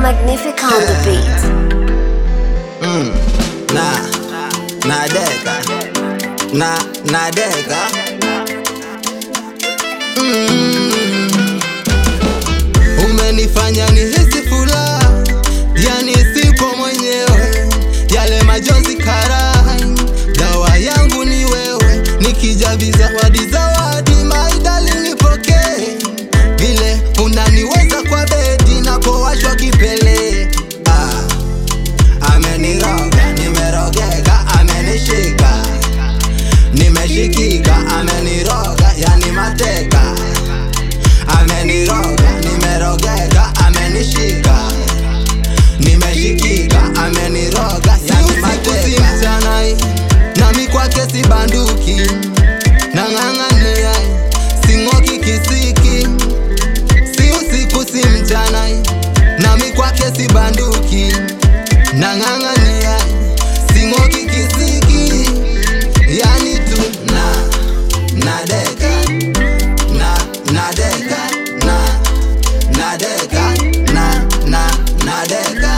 Magnific on the beat. Nadeka. Umenifanya nihisi furaha, yani sipo mwenyewe. Yale majonzi karai, dawa yangu ni wewe. Nikija zawadi my darling nipokee. Vile unaniweza kwa bedi napowashwa kipele. Ameniroga, nimerogeka, amenishika, nimeshikika, ameniroga, yani mateka. Ameniroga, nimerogeka, amenishika, nimeshikika, ameniroga, yani mateka. Si mchana nami kwake si banduki, nang'ang'ania sing'oki kisiki. Si usiku si mchana nami kwake si banduki, nang'ang'ania sing'oki kisiki. Yani tu nadeka, nadeka, nadeka, nadeka,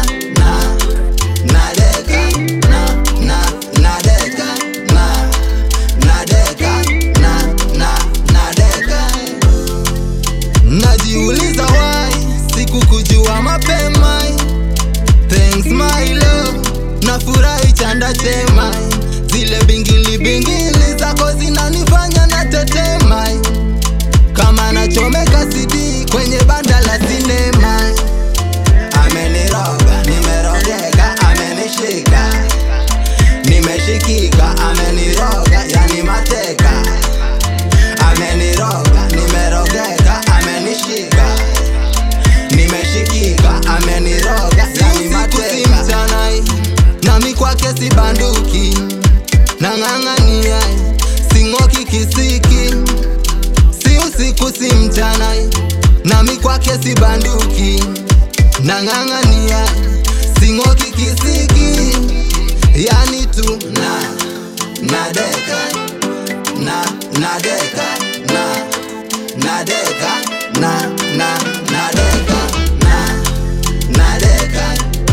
nadeka. Najiuliza why sikukujua mapema. Thanks my love, nafurahi chanda chema. Zile bingili zako zinanifanya natetema, kama nachomeka CD kwenye banda la sinema. Ameniroga, nimerogeka, amenishika, nimeshikika, ameniroga, yani mateka. Ameniroga, nimerogeka, amenishika, nimeshikika, ameniroga, yani mateka. Nami kwake si banduki, nang'ang'ania sing'oki kisiki. Si usiku si mchana nami kwake si banduki, nang'ang'ania sing'oki kisiki. Yani tu nadeka, nadeka, nadeka, nadeka, nadeka,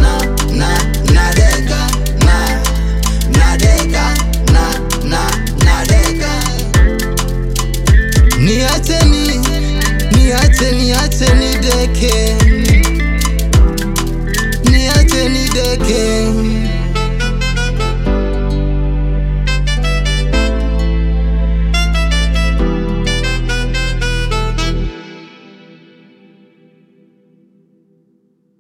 nadeka. Niache nideke,